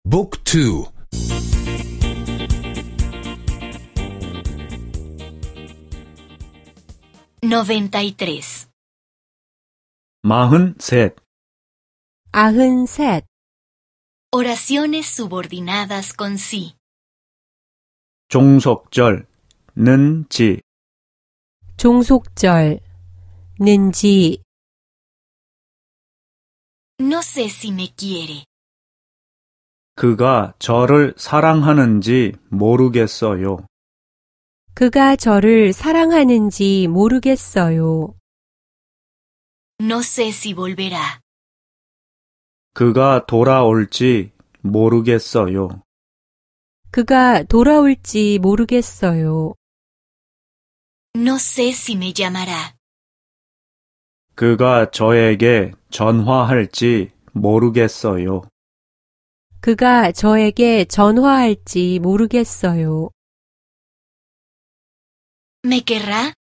Book 2 93. 43. 93. Oraciones subordinadas con sí. 종속절 는지 종속절 는지 No sé si me quiere. 그가 저를 사랑하는지 모르겠어요. 그가 저를 사랑하는지 모르겠어요. No sé si volverá. 그가 돌아올지 모르겠어요. 그가 돌아올지 모르겠어요. No sé si me llamará. 그가 저에게 전화할지 모르겠어요. 그가 저에게 전화할지 모르겠어요. ¿Me querrá?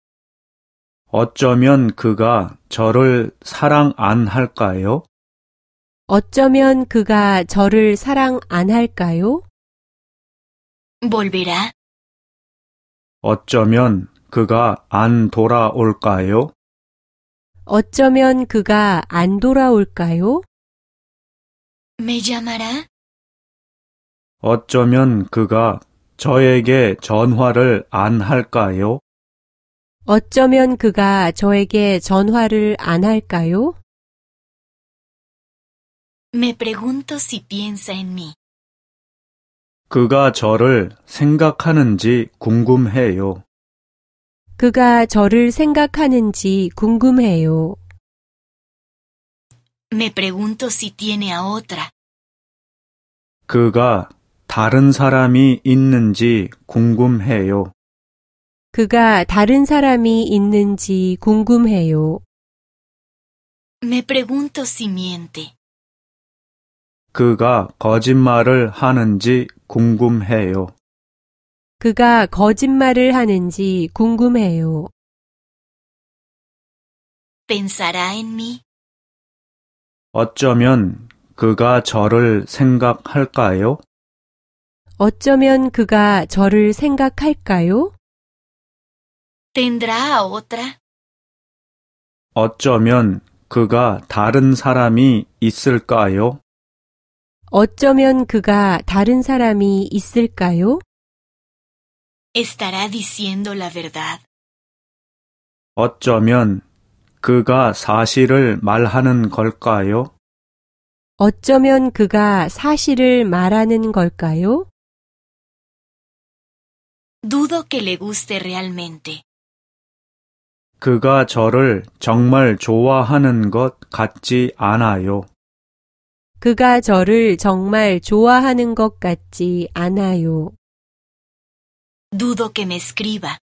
어쩌면 그가 저를 사랑 안 할까요? 어쩌면 그가 저를 사랑 안 할까요? ¿Volverá? 어쩌면 그가 안 돌아올까요? 어쩌면 그가 안 돌아올까요? ¿Me llamará? 어쩌면 그가 저에게 전화를 안 할까요? 어쩌면 그가 저에게 전화를 안 할까요? Me pregunto si piensa en mí. 그가 저를 생각하는지 궁금해요. 그가 저를 생각하는지 궁금해요. Me pregunto si tiene a otra. 그가 다른 사람이 있는지 궁금해요. 그가 다른 사람이 있는지 궁금해요. Me pregunto si miente. 그가 거짓말을 하는지 궁금해요. 그가 거짓말을 하는지 궁금해요. ¿Pensará en mí? 어쩌면 그가 저를 생각할까요? 어쩌면 그가 저를 생각할까요? ¿Tendrá a otra? 어쩌면 그가 다른 사람이 있을까요? 어쩌면 그가 다른 사람이 있을까요? ¿Estará diciendo la verdad? 어쩌면 그가 사실을 말하는 걸까요? 어쩌면 그가 사실을 말하는 걸까요? Dudo que le guste realmente. 그가 저를 정말 좋아하는 것 같지 않아요. 그가 저를 정말 좋아하는 것 같지 않아요. Dudo que me escriba.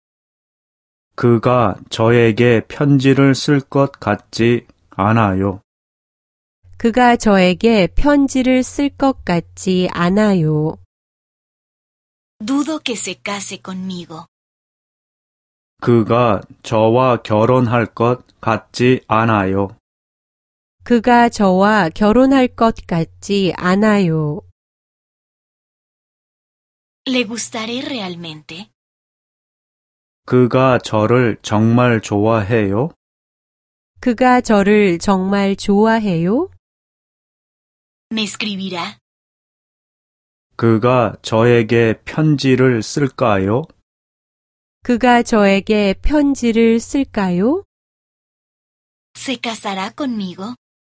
그가 저에게 편지를 쓸 것 같지 않아요. 그가 저에게 편지를 쓸 것 같지 않아요. Dudo que se case conmigo. 그가 저와 결혼할 것 같지 않아요. 그가 저와 결혼할 것 같지 않아요. ¿Le gustaré realmente? 그가 저를 정말 좋아해요? 그가 저를 정말 좋아해요? ¿Me escribirá? 그가 저에게 편지를 쓸까요? 그가 저에게 편지를 쓸까요? ¿Se casará conmigo?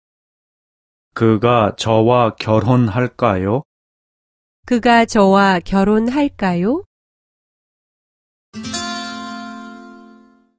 그가 저와 결혼할까요? 그가 저와 결혼할까요?